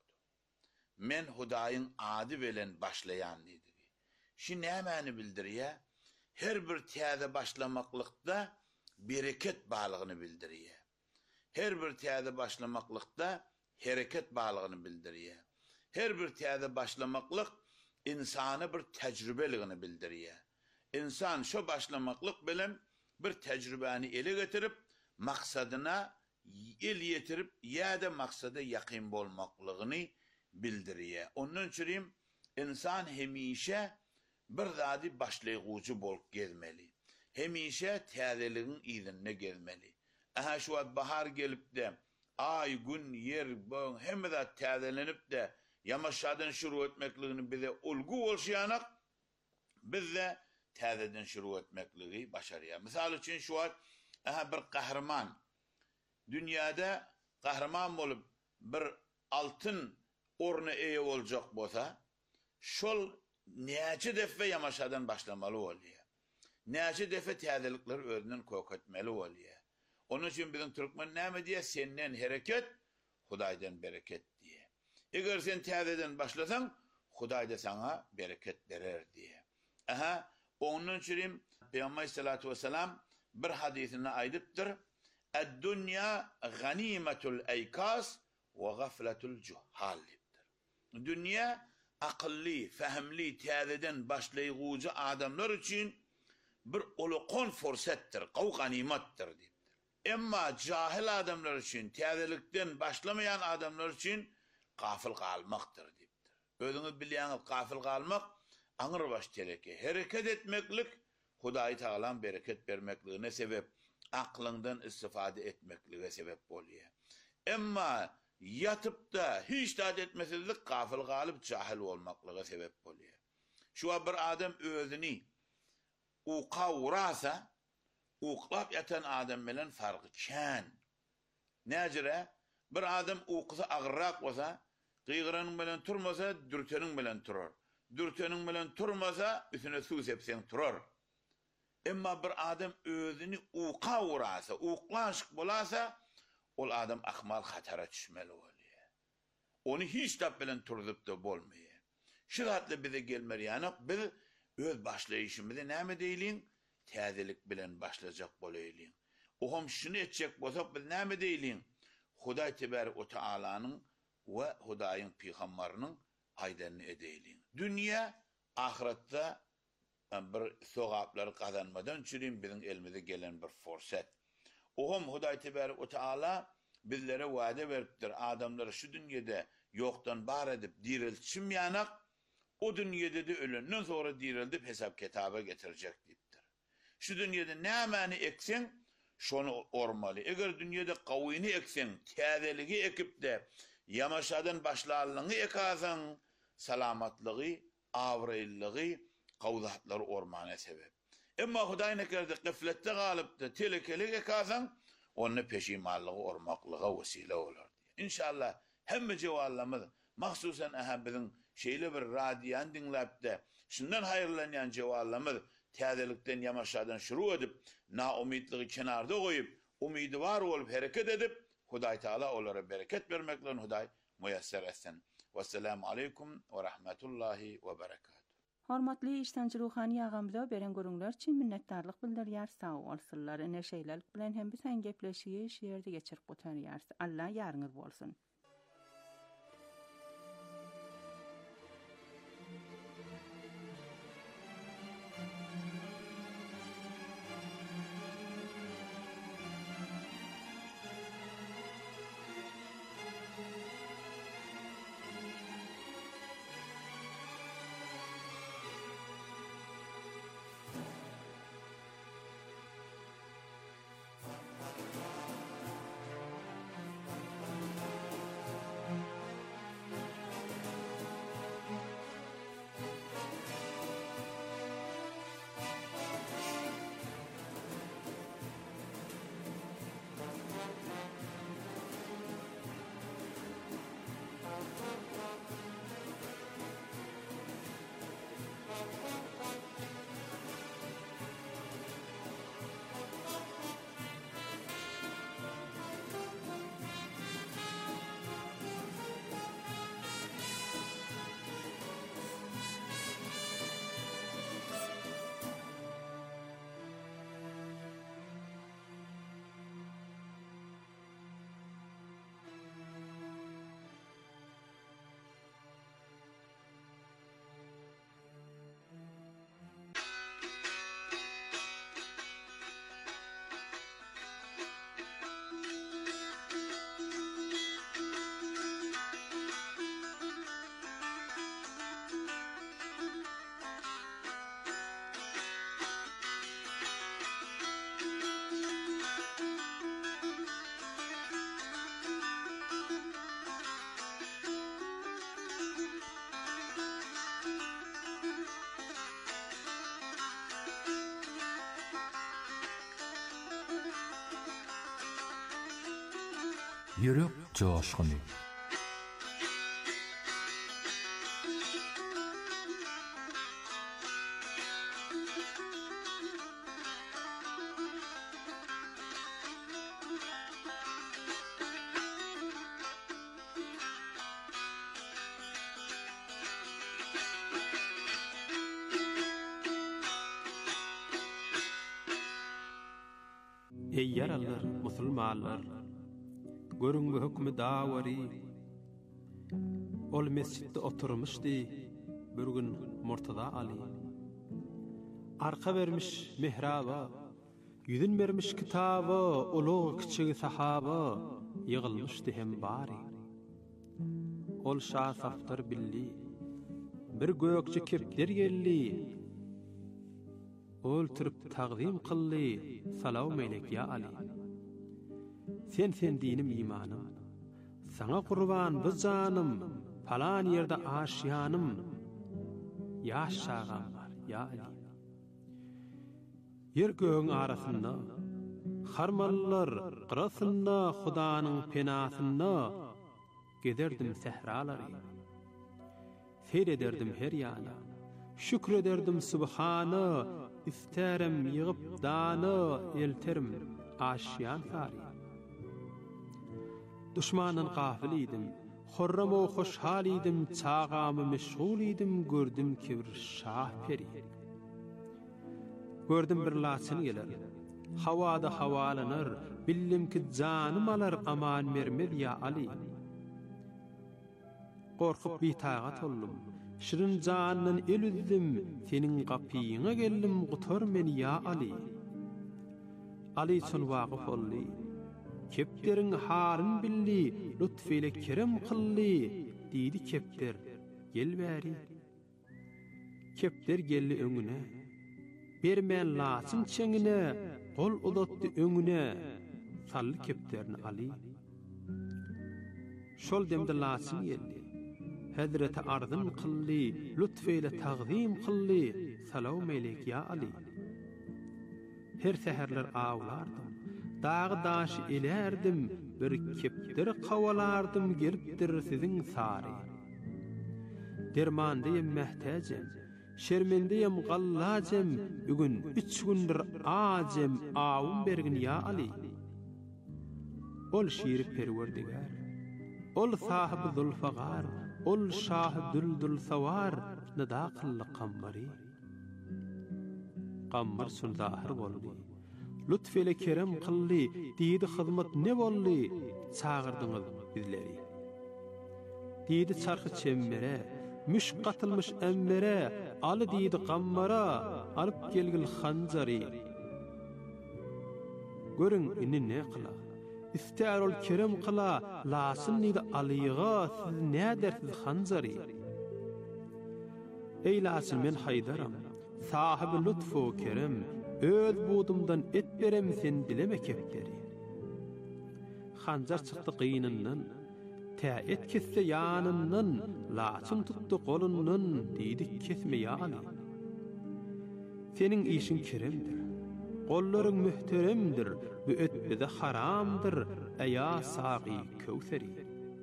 Men Hudaýyň ady bilen başlayan diýdi. Şi nämäni bildirýär? Her bir täze başlamaklykda bereket balygyny bildirýär. Her bir täze başlamaklykda hereket balygyny bildirýär. Her bir täze başlamaklyk insany bir tejribeligini bildirýär. İnsan şu başlamaklyk bilen bir tejribäni ele getirip maksadyna el yetirip ýa-da maksada ýakyn bolmaklygyny bildirýär. Onun üçin insan hemişe bir zady başlaýgujy bolup gelmeli. Hemişe täzeligiň ýerine gelmeli. Aha şu bahar gelip de ay, gün, yer, boň hemme de täzelenip de ýamaşadan şuru etmekligini bize ulgu bolşýanak, biz de täzeden şuru etmekligi başarýar. Misal üçin şu aha bir kahraman dünyada kahraman bolup bir altın orna eýe boljak bolsa, şol näçe defe ýamaşadan başlamaly bolýar. Näçe defe täzelikler özünden köketmeli bolýar. Onun üçin bizim türkmen näme diýär? Senden hereket, Hudaýdan bereket diýär. Eger sen täzeden başlasaň, Hudaý da sana bereket berer diýär. Aha, onun üçin Peygamber sallallahu ve sellem bir hadisini aýdypdyr. "Ed-dunya ganimetul eykas ve gafletul juhal." Dünya akıllı, fehmli, täzeden başlaýgujy adamlar üçin bir ulukon fursatdyr, gaw ganimatdyr diýipdir. Emma jahil adamlar üçin, täzelikden başlamayan adamlar üçin gafil galmakdyr diýipdir. Özüňiz bilýäňiz, gafil galmak aňyr baş teleke. Hereket etmeklik Hudaý Taala bereket bermekligine sebep, aklından istifade etmeklige sebep bolýar. Emma yatıp da hiç taat etmesizlik gafil galyp jahil bolmaklyga sebep bolýar. Şu bir adam özüni uqa urasa, uqlap yatan adam bilen farky kän. Näjire bir adam uqsa agrak bolsa, gıygıranyň bilen turmasa, dürteniň bilen turar. Dürteniň bilen turmasa, üstüne su sepseň turar. Emma bir adam özüni uqa urasa, uqlanşyk bolasa, ol adam ahmal hatara düşmeli bolýar. Onu hiç tap bilen turdup da bolmaýar. Şu zatly bize gelmeli, ýani biz öz başlaýyşymyzy näme diýilin? Täzelik bilen başlajak bolaýlyň. Oham şunu etjek bolsak biz näme diýilin? Hudaý tebarek we Taalanyň we Hudaýyň peýgamberiniň aýdanyny edeýlin. Dünýä ahiretde bir sowaplar kazanmadan çürüm bizim elimize gelen bir fursat. Ohum Hudaý tebarek we Taala bizlere wada beripdir. Adamları şu dünýede ýokdan bar edip diriltişim ýanak, o dünýede de ölenden sonra dirildip hesap kitaba getirecek diýipdir. Şu dünyada nämäni eksen, şonu ormaly. Eger dünyada gawyny eksen, täzeligi ekipde ýamaşadan başlalygyny ekasan, salamatlygy, awraýlygy, gawzatlary ormana sebep. Emma Hudaý nekerde gıflette galypdy, telekelik ekasan, onu peşimanlygy ormaklyga wesile bolar. İnşallah hemme jewablarymyz mahsusan aha biziň şeýle bir radiýan dinläpde, şundan haýyrlanýan jewablarymyz täzelikden ýamaşadan şuru edip, naumidligi kenarda goýup, umydy bar bolup hereket edip, Hudaý Taala olara bereket bermekle Hudaý muyassar etsin. Wassalamu aleykum we rahmetullahi we berekatuh. Hormatly iştençi ruhani ýagamyza beren görüňler üçin minnetdarlyk bildirýär. Sag bolsunlar. Neşeýlelik bilen hem biz sen gepleşýär, şeýerde geçirip gotarýar. Allah ýarňyz bolsun. Yürek coşkuny. Ey yaralar, musulmanlar, görüňňi hükmi dawary. Ol mesjitde oturmuşdy bir gün Murtada Ali. Arka vermiş mihraba, yüzün vermiş kitaba, ulug kiçigi sahaba ýygylmışdy hem bari. Ol şah saftar billi, bir gökçe kepler gelli. Ol türüp taqdim qılly, salam meylek ya Ali. Sen sen dinim imanım, sana kurban bu canım, falan yerde aşyanım, yaşşağam var ya Ali. Yer göğün arasında, harmallar qırasında Hudanın penasında, gederdim sehraları, seyrederdim her yana, şükrederdim subhana, isterem yığıp dana, elterim aşyan sari. Düşmanın gafil idim, horram o hoşhal idim, çağamı meşgul idim, gördüm ki bir şah peri. Gördüm bir laçın geler, havada havalanır, billim ki canım alar aman mermed ya Ali. Korkup bir tağat oldum, şirin canının el üzdüm, senin kapıyına geldim, gutar meni ya Ali. Ali için vakıf olli, kepterin harın billi, lütfeyle kerem kılli, didi kepter, gel bäri. Kepter gelli öňüne, bermän laçyn çeňine, gol uzatdy öňüne, sally keplerini aly. Şol demde laçyn geldi. Hazreti arzyn kılly, lütfeyle taqdim kılly, salam melek ya Ali. Her seherler ağlardım, dağı daşı ilerdim, bir kepdir qavalardım gelipdir sizin sari. Dermandayım mehtajem, şermendeyim gallajem, bugün üç gündür acem, ağım bergin ya Ali. Ol şiir perverdigar, ol sahib zulfagar, ol şah düldül savar, nida qıllı qammari. Qammar sun zahir boldy. Lütfeyle kerem qılly, diýdi hyzmat ne boldy? Çağırdyňyz bizleri. Diýdi çarxy çemmere, müşk qatylmış emmere, aly diýdi qammara, alyp gelgil hanjary. Görüň inni ne qıla? İstär ol kerem qıla, lasyn diýdi alyga, siz nädersiz hanjary? Ey lasyn men haydaram, sahibi lütfu kerem, öz budumdan et berem sen dileme kepleri. Hanjar çıktı qıyınından, tä et kesse yanından, laçın tuttu qolundan, diýdik kesme ýaly. Senin işin keremdir, qollarың mühteremdir, bu et bize haramdır, eya sağı kövseri.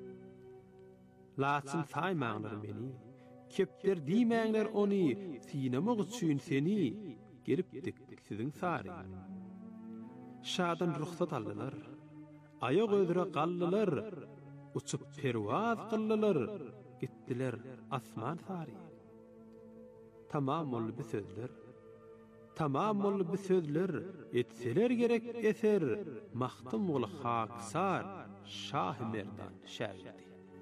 Laçın saymaňlar meni, kepler diýmäňler ony, sinemek üçin seni, gelipdik sizin sari. Şadan ruhsat aldılar, ayak ödüre qallılar, uçup pervaz qıllılar, gittiler asman sari. Tamam ol bu sözler, tamam ol bu sözler, etseler gerek eser, mahtum ol haksar, Şah Merdan şerdi.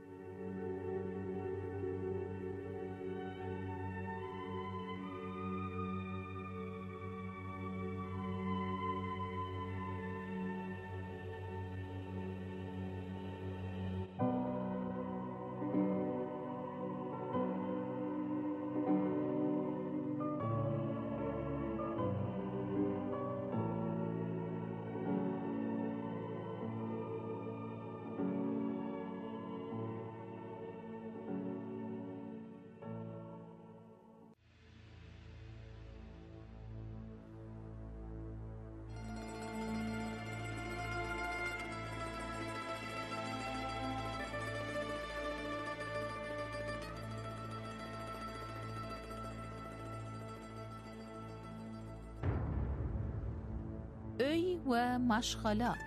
Öy ve maşgala.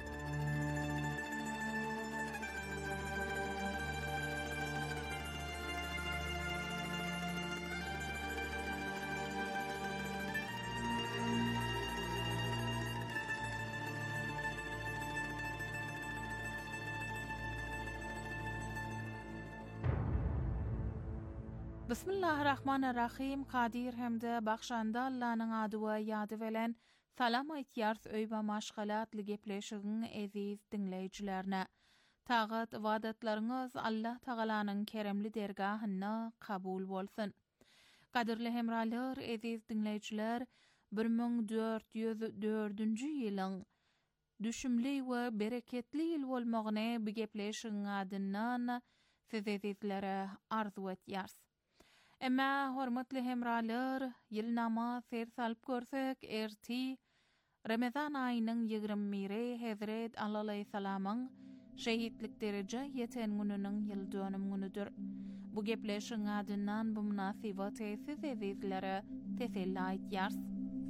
Bismillahirrahmanirrahim. Qadir hemde baxşanda Allah'ın adı ve yadı velen salam aytyars öý we maşgalatly gepleşigiň eziz dinleýijilerine. Tagat wadatlaryňyz Allah Tagalanyň keremli dergahyna kabul bolsun. Qadirli hemralar, eziz dinleýijiler, bir ming dört yüz dördünji ýylyň düşümli we bereketli ýyl bolmagyny bu gepleşigiň adyndan siz ezizlere arzu etýärs. Emma hormatly hemralar, ýylnama ser salyp görsek, erti Ramazan aýynyň ýygrimi Hazret Allah aleyhissalamyň şehitlik derece ýeten gününiň ýyl dönüm günüdür. Bu gepleşiň adyndan bu munasabaty siz ezizlere teselli aýtýars.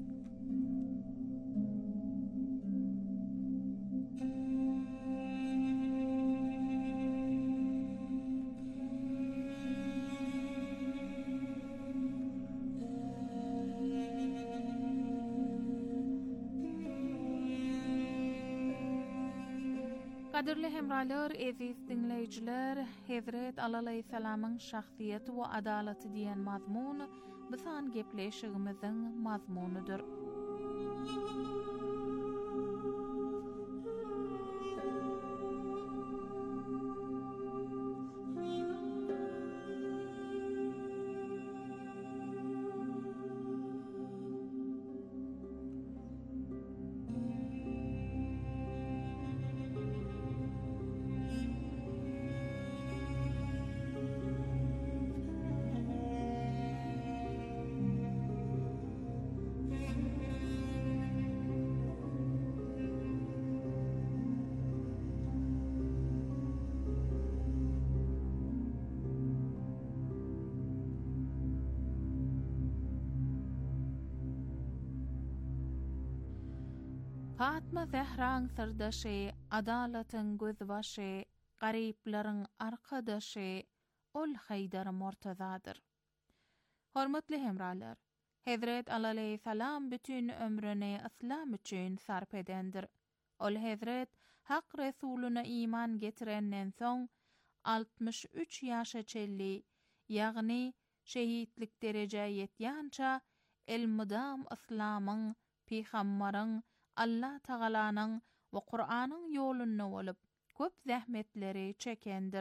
Qadirli hemralar, eziz dinleýijiler, Hazret Allah aleyhissalamyň şahsiýeti we adalaty diýen mazmun bisan gepleşigimiziň mazmunudur. Fatma Zehraň sırdaşy, adalatyň gözbaşy, garyplaryň arkadaşy, ol Haydar Murtazadyr. Hormatly hemralar, Hazret Ali aleyhissalam bütün ömrüni islam üçin sarf edendir. Ol Hazret hak Resulüne iman getirenden soň altmış üç ýaşa çelli, ýagny şehitlik derece ýetýänçä el-mudam islamyň, peýgambaryň, Allah Taalanyň we Qur'anyň ýolunda bolup köp zähmetleri çekendir.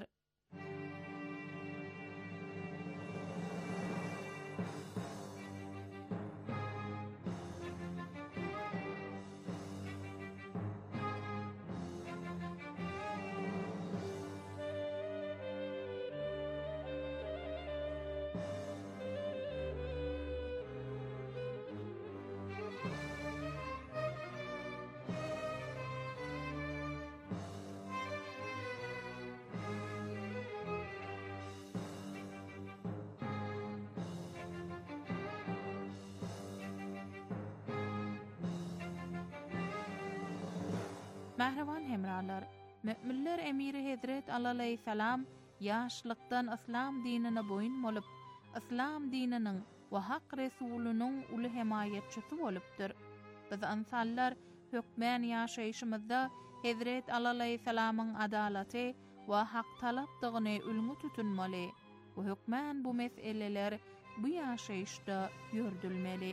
Mähreban hemralar, müminler emiri Hazret Ali aleyhissalam ýaşlykdan islam dinine boyun bolup, islam dininiň we hak Resulüniň uly hemaýetçisi bolupdyr. Biz insanlar hökmen ýaşaýşymyzda Hazret Ali aleyhissalamyň adalaty we hak talapdygyny ulgy tutunmaly we hökmen bu meseleler bu ýaşaýyşda ýördülmeli.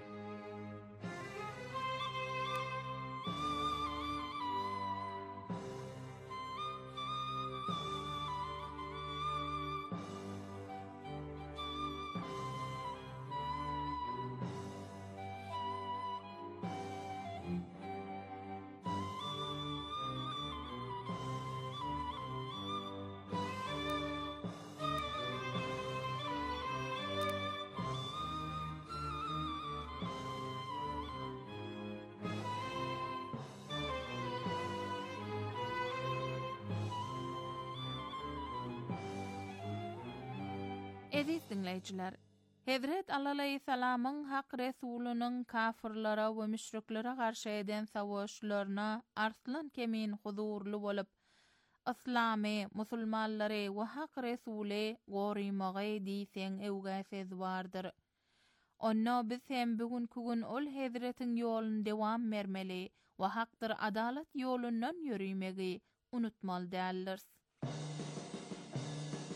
Eziz dinleyijiler, Hazret Ali aleyhissalamyň hak Resulüniň kafirlara we müşriklere garşy eden savaşlaryna arslan kemin huzurly bolup, islamy, musulmanlary we hak Resulü gorymagy diýseň ewgäsiz bardyr. Onna biz hem bugünkü gün ol Hazretiň ýoluna dewam bermeli we hakdyr adalat ýolundan ýürümegi unutmaly däldir.